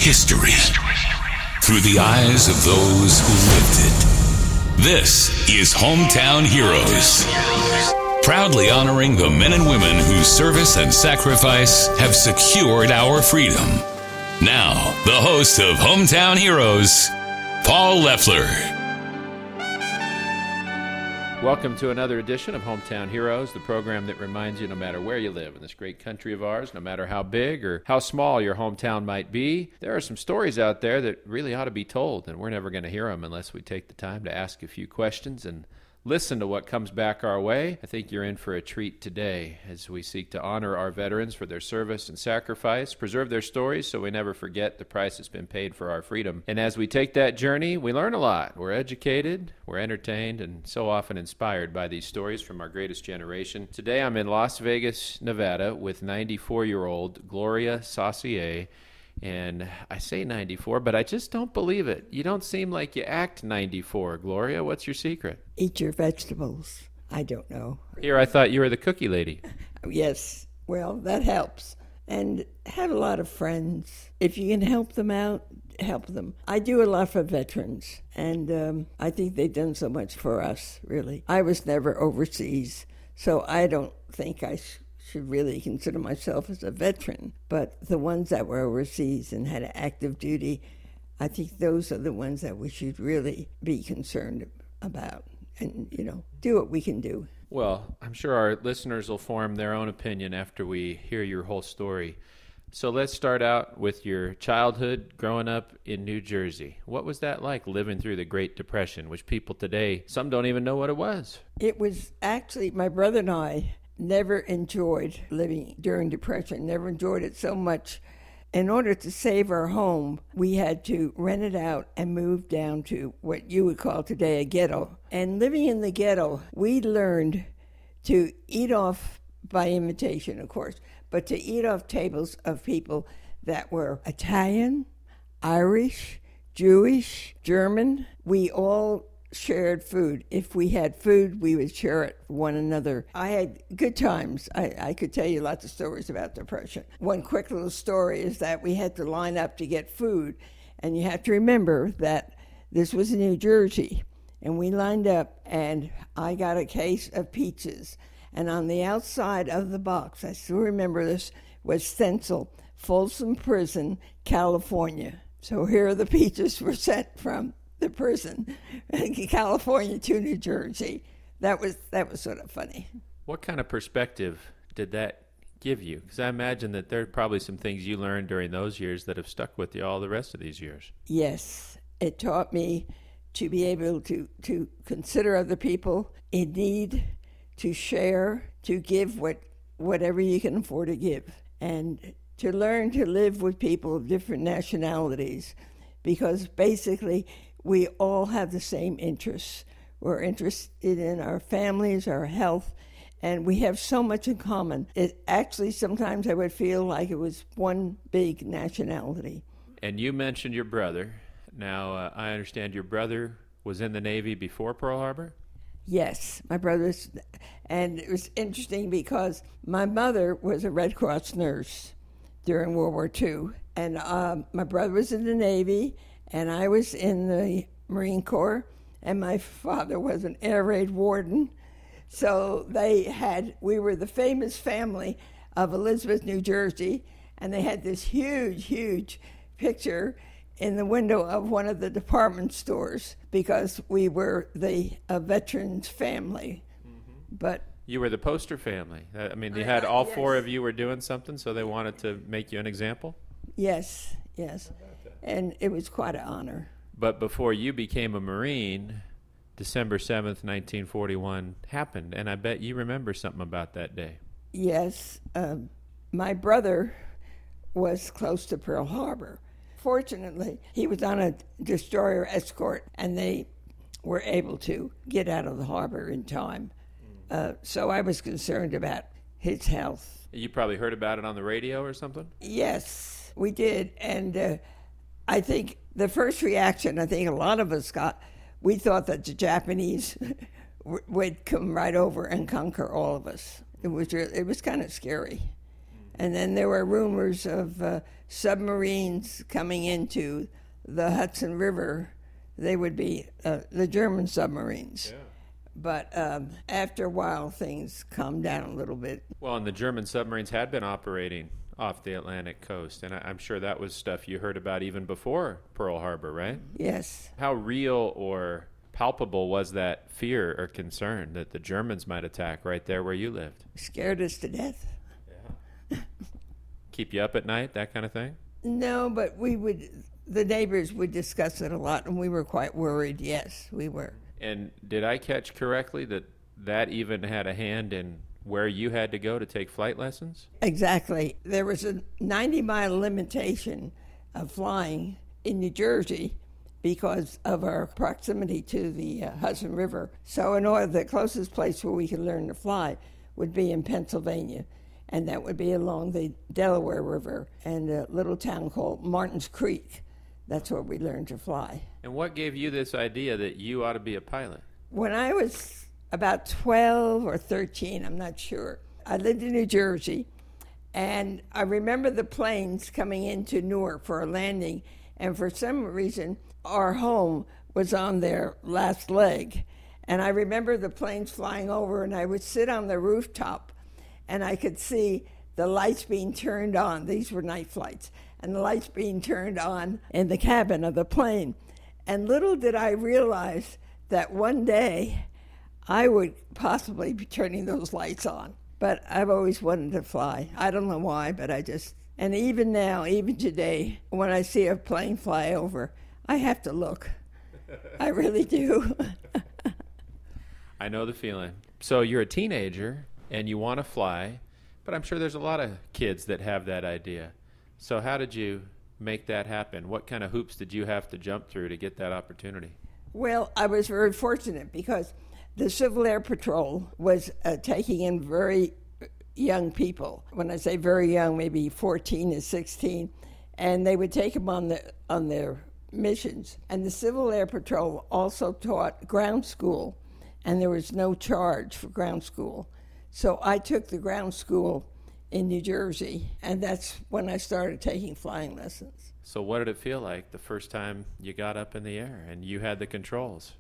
history through the eyes of those who lived it. This is Hometown Heroes, proudly honoring the men and women whose service and sacrifice have secured our freedom. Now, the host of Hometown Heroes, Paul Leffler. Welcome to another edition of Hometown Heroes, the program that reminds you no matter where you live in this great country of ours, no matter how big or how small your hometown might be, there are some stories out there that really ought to be told, and we're never going to hear them unless we take the time to ask a few questions and listen to what comes back our way. I think you're in for a treat today as we seek to honor our veterans for their service and sacrifice, preserve their stories so we never forget the price that's been paid for our freedom. And as we take that journey, we learn a lot. We're educated, we're entertained, and so often inspired by these stories from our greatest generation. Today I'm in Las Vegas, Nevada with 94-year-old Gloria Saucier. And I say 94, but I just don't believe it. You don't seem like you act 94, Gloria. What's your secret? Eat your vegetables. I don't know. Here, I thought you were the cookie lady. Yes, well, that helps. And have a lot of friends. If you can help them out, help them. I do a lot for veterans, and I think they've done so much for us, really. I was never overseas, so I don't think I should really consider myself as a veteran, but the ones that were overseas and had active duty, I think those are the ones that we should really be concerned about and, do what we can do. Well, I'm sure our listeners will form their own opinion after we hear your whole story. So let's start out with your childhood growing up in New Jersey. What was that like, living through the Great Depression, which people today, some don't even know what it was? It was actually, my brother and I never enjoyed living during Depression, never enjoyed it so much. In order to save our home, we had to rent it out and move down to what you would call today a ghetto. And living in the ghetto, we learned to eat off, by invitation, of course, but to eat off tables of people that were Italian, Irish, Jewish, German. We all shared food. If we had food, we would share it with one another. I had good times. I could tell you lots of stories about Depression. One quick little story is that we had to line up to get food, and you have to remember that this was in New Jersey, and we lined up, and I got a case of peaches, and on the outside of the box, I still remember this, was stenciled, Folsom Prison, California. So here are the peaches were sent from the prison, California to New Jersey. That was sort of funny. What kind of perspective did that give you? Because I imagine that there are probably some things you learned during those years that have stuck with you all the rest of these years. Yes, it taught me to be able to consider other people in need, to share, to give whatever you can afford to give, and to learn to live with people of different nationalities, because basically we all have the same interests. We're interested in our families, our health, and we have so much in common. It actually, sometimes I would feel like it was one big nationality. And you mentioned your brother. Now, I understand your brother was in the Navy before Pearl Harbor? Yes, my brother's, and it was interesting because my mother was a Red Cross nurse during World War II, and my brother was in the Navy, and I was in the Marine Corps, and my father was an air raid warden. So we were the famous family of Elizabeth, New Jersey, and they had this huge, huge picture in the window of one of the department stores because we were a veterans family. Mm-hmm. But you were the poster family. I mean, they had all four of you were doing something, so they wanted to make you an example? Yes. And it was quite an honor. But before you became a Marine, December 7th, 1941 happened, and I bet you remember something about that day. Yes. My brother was close to Pearl Harbor. Fortunately, he was on a destroyer escort, and they were able to get out of the harbor in time. So I was concerned about his health. You probably heard about it on the radio or something? Yes, we did. And I think the first reaction I think a lot of us got, we thought that the Japanese would come right over and conquer all of us. It was kind of scary. And then there were rumors of submarines coming into the Hudson River. They would be the German submarines. Yeah. But after a while, things calmed down a little bit. Well, and the German submarines had been operating off the Atlantic coast, and I'm sure that was stuff you heard about even before Pearl Harbor, right? Yes. How real or palpable was that fear or concern that the Germans might attack right there where you lived? Scared us to death. Yeah. Keep you up at night, that kind of thing? No, but the neighbors would discuss it a lot, and we were quite worried. Yes, we were. And did I catch correctly that even had a hand in where you had to go to take flight lessons? Exactly. There was a 90-mile limitation of flying in New Jersey because of our proximity to the Hudson River. So the closest place where we could learn to fly would be in Pennsylvania, and that would be along the Delaware River and a little town called Martins Creek. That's where we learned to fly. And what gave you this idea that you ought to be a pilot? When I was about 12 or 13, I'm not sure, I lived in New Jersey, and I remember the planes coming into Newark for a landing, and for some reason, our home was on their last leg. And I remember the planes flying over, and I would sit on the rooftop, and I could see the lights being turned on. These were night flights. And the lights being turned on in the cabin of the plane. And little did I realize that one day I would possibly be turning those lights on. But I've always wanted to fly. I don't know why, but and even now, even today, when I see a plane fly over, I have to look. I really do. I know the feeling. So you're a teenager and you want to fly, but I'm sure there's a lot of kids that have that idea. So how did you make that happen? What kind of hoops did you have to jump through to get that opportunity? Well, I was very fortunate because the Civil Air Patrol was taking in very young people. When I say very young, maybe 14 to 16, and they would take them on their missions. And the Civil Air Patrol also taught ground school, and there was no charge for ground school. So I took the ground school in New Jersey, and that's when I started taking flying lessons. So what did it feel like the first time you got up in the air and you had the controls?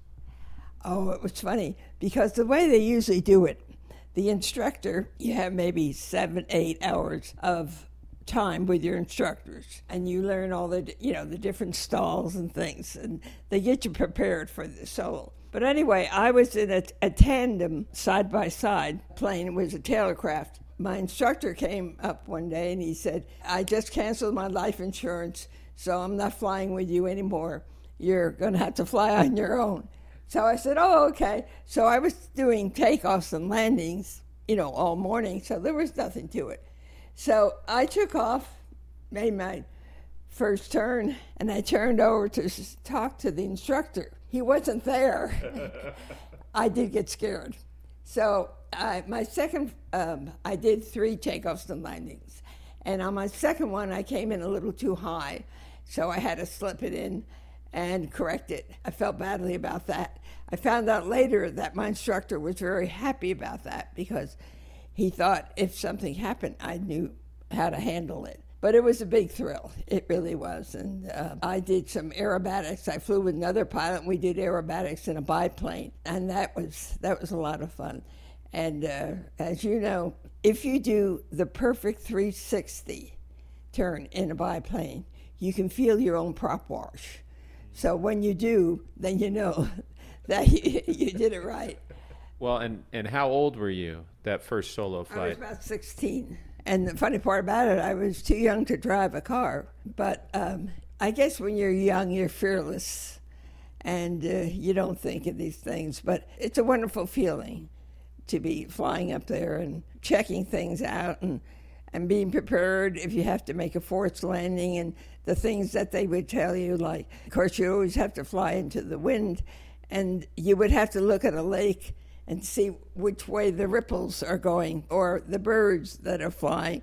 Oh, it was funny, because the way they usually do it, the instructor, you have maybe 7-8 hours of time with your instructors, and you learn all the different stalls and things, and they get you prepared for the solo. But anyway, I was in a tandem side-by-side plane. It was a Taylorcraft. My instructor came up one day and he said, I just canceled my life insurance, so I'm not flying with you anymore. You're going to have to fly on your own. So I said, oh, okay. So I was doing takeoffs and landings, all morning, so there was nothing to it. So I took off, made my first turn, and I turned over to talk to the instructor. He wasn't there. I did get scared. So my second, I did 3 takeoffs and landings. And on my second one, I came in a little too high, so I had to slip it in and correct it. I felt badly about that. I found out later that my instructor was very happy about that because he thought if something happened, I knew how to handle it. But it was a big thrill. It really was. And I did some aerobatics. I flew with another pilot, and we did aerobatics in a biplane. And that was a lot of fun. And as you know, if you do the perfect 360 turn in a biplane, you can feel your own prop wash. So when you do, then you know that you did it right. Well, and how old were you that first solo flight? I was about 16. And the funny part about it, I was too young to drive a car. But I guess when you're young, you're fearless, and you don't think of these things. But it's a wonderful feeling to be flying up there and checking things out and being prepared if you have to make a forced landing, and the things that they would tell you, like, of course, you always have to fly into the wind, and you would have to look at a lake and see which way the ripples are going, or the birds that are flying,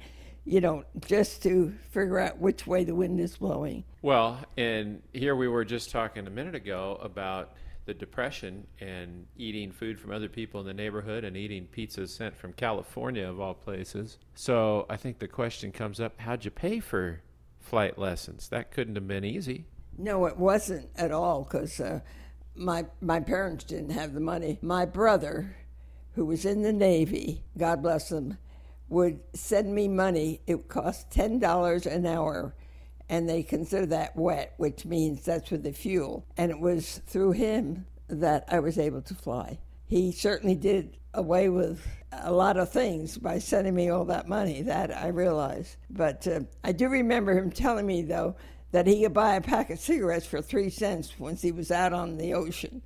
just to figure out which way the wind is blowing. Well, and here we were just talking a minute ago about the Depression and eating food from other people in the neighborhood and eating pizza sent from California, of all places. So I think the question comes up, how'd you pay for flight lessons? That couldn't have been easy. No, it wasn't at all, because my parents didn't have the money. My brother, who was in the Navy, God bless him, would send me money. It cost $10 an hour, and they consider that wet, which means that's for the fuel. And it was through him that I was able to fly. He certainly did away with a lot of things by sending me all that money, that I realize. But I do remember him telling me, though, that he could buy a pack of cigarettes for 3 cents once he was out on the ocean.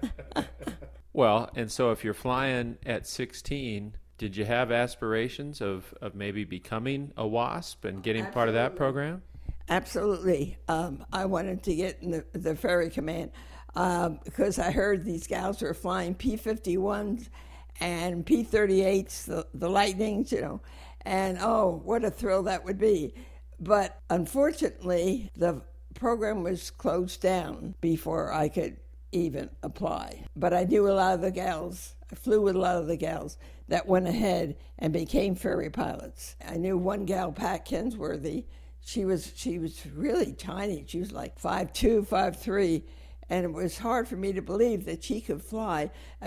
Well, and so if you're flying at 16, did you have aspirations of maybe becoming a WASP and getting part of that program? Absolutely. I wanted to get in the ferry command because I heard these gals were flying P-51s and P-38s, the Lightnings, and oh, what a thrill that would be. But unfortunately, the program was closed down before I could even apply. But I knew a lot of the gals. I flew with a lot of the gals that went ahead and became ferry pilots. I knew one gal, Pat Kensworthy. She was really tiny. She was like 5'2", 5'3", and it was hard for me to believe that she could fly a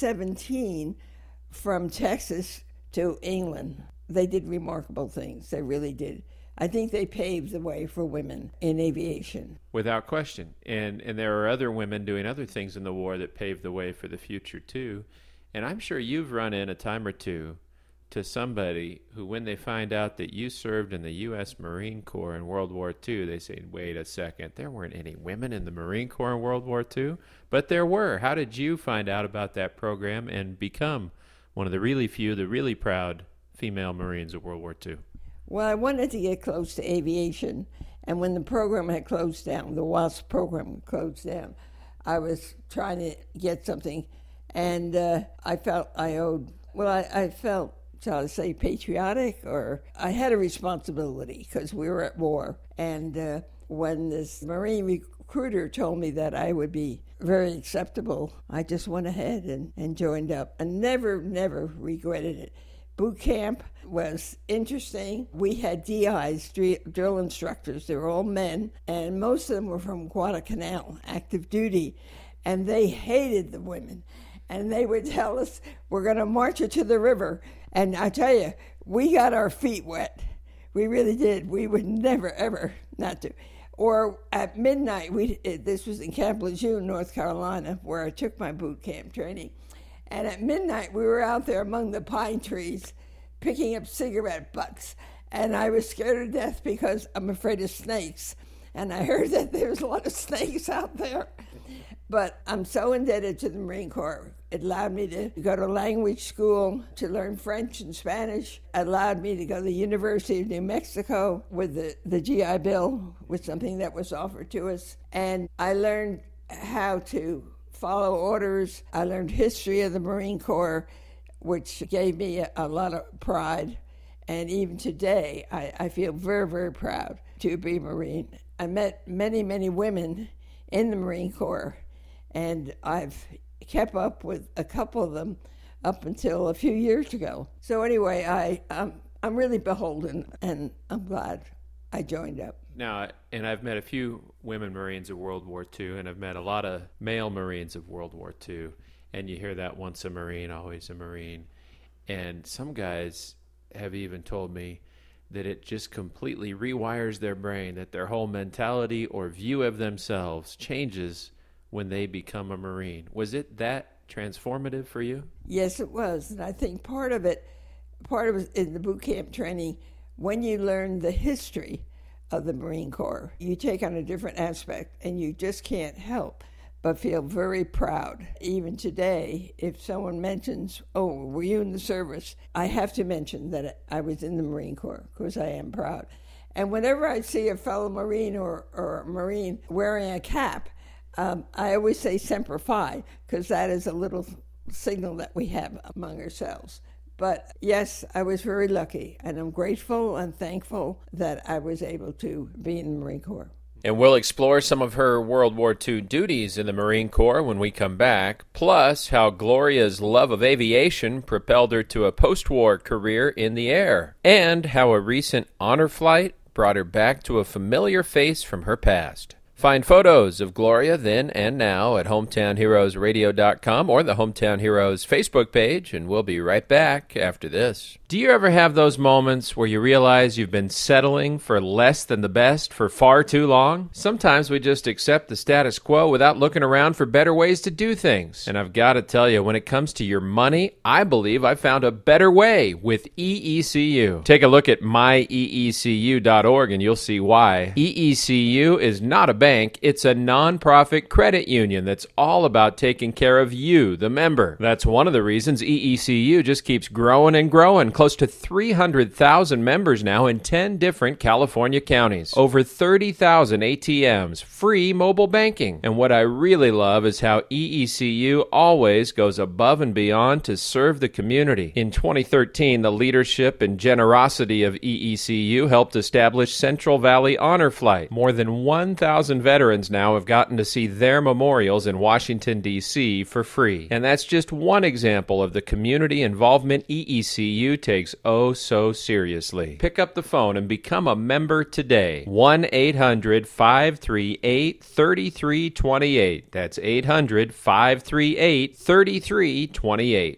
B-17 from Texas to England. They did remarkable things. They really did. I think they paved the way for women in aviation. Without question. And there are other women doing other things in the war that paved the way for the future, too. And I'm sure you've run in a time or two to somebody who, when they find out that you served in the U.S. Marine Corps in World War II, they say, wait a second, there weren't any women in the Marine Corps in World War II? But there were. How did you find out about that program and become one of the really few, the really proud female Marines of World War II? Well, I wanted to get close to aviation, and when the program had closed down, the WASP program closed down, I was trying to get something, and I felt I owed, I felt, shall I say, patriotic, or I had a responsibility because we were at war. And when this Marine recruiter told me that I would be very acceptable, I just went ahead and joined up, and never regretted it. Boot camp was interesting. We had DIs, drill instructors. They were all men, and most of them were from Guadalcanal, active duty, and they hated the women. And they would tell us, we're going to march you to the river. And I tell you, we got our feet wet. We really did. We would never, ever not do. Or at midnight, this was in Camp Lejeune, North Carolina, where I took my boot camp training. And at midnight, we were out there among the pine trees picking up cigarette butts. And I was scared to death because I'm afraid of snakes. And I heard that there's a lot of snakes out there. But I'm so indebted to the Marine Corps. It allowed me to go to language school to learn French and Spanish. It allowed me to go to the University of New Mexico with the GI Bill, was something that was offered to us. And I learned how to follow orders. I learned history of the Marine Corps, which gave me a lot of pride. And even today, I feel very, very proud to be a Marine. I met many, many women in the Marine Corps, and I've kept up with a couple of them up until a few years ago. So anyway, I'm really beholden, and I'm glad I joined up. Now, and I've met a few women Marines of World War II, and I've met a lot of male Marines of World War II, and you hear that once a Marine, always a Marine. And some guys have even told me that it just completely rewires their brain, that their whole mentality or view of themselves changes when they become a Marine. Was it that transformative for you? Yes, it was. And I think part of it in the boot camp training, when you learn the history of the Marine Corps, you take on a different aspect, and you just can't help but feel very proud. Even today, if someone mentions, oh, were you in the service? I have to mention that I was in the Marine Corps, because I am proud. And whenever I see a fellow Marine or a Marine wearing a cap, I always say Semper Fi, because that is a little signal that we have among ourselves. But yes, I was very lucky, and I'm grateful and thankful that I was able to be in the Marine Corps. And we'll explore some of her World War II duties in the Marine Corps when we come back, plus how Gloria's love of aviation propelled her to a post-war career in the air, and how a recent honor flight brought her back to a familiar face from her past. Find photos of Gloria then and now at hometownheroesradio.com or the Hometown Heroes Facebook page, and we'll be right back after this. Do you ever have those moments where you realize you've been settling for less than the best for far too long? Sometimes we just accept the status quo without looking around for better ways to do things. And I've got to tell you, when it comes to your money, I believe I found a better way with EECU. Take a look at myeecu.org and you'll see why. EECU is not a bank, it's a nonprofit credit union that's all about taking care of you, the member. That's one of the reasons EECU just keeps growing and growing. Close to 300,000 members now in 10 different California counties. Over 30,000 ATMs, free mobile banking. And what I really love is how EECU always goes above and beyond to serve the community. In 2013, the leadership and generosity of EECU helped establish Central Valley Honor Flight. More than 1,000 veterans now have gotten to see their memorials in Washington, D.C. for free. And that's just one example of the community involvement EECU takes oh so seriously. Pick up the phone and become a member today. 1-800-538-3328. That's 800-538-3328.